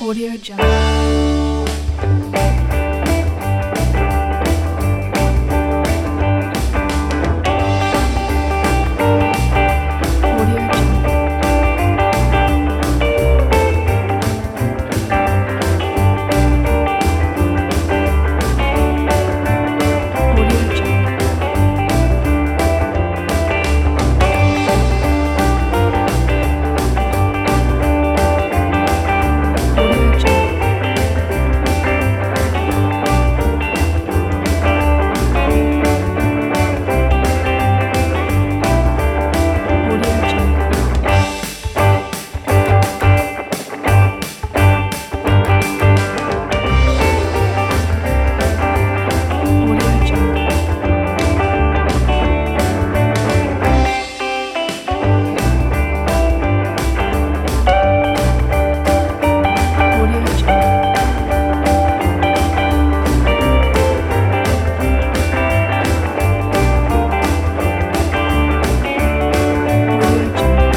Audio Jungle. Audio Jungle. Audio Jungle. Audio Jungle. Audio Jungle. Audio Jungle. Audio Jungle. Audio Jungle.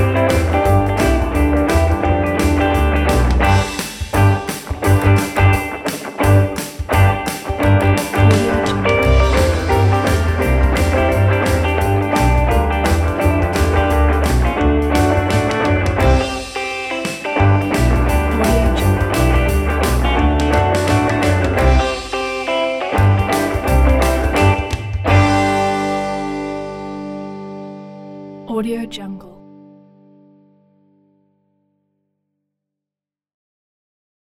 Audio Jungle. Audio Jungle. Audio Jungle.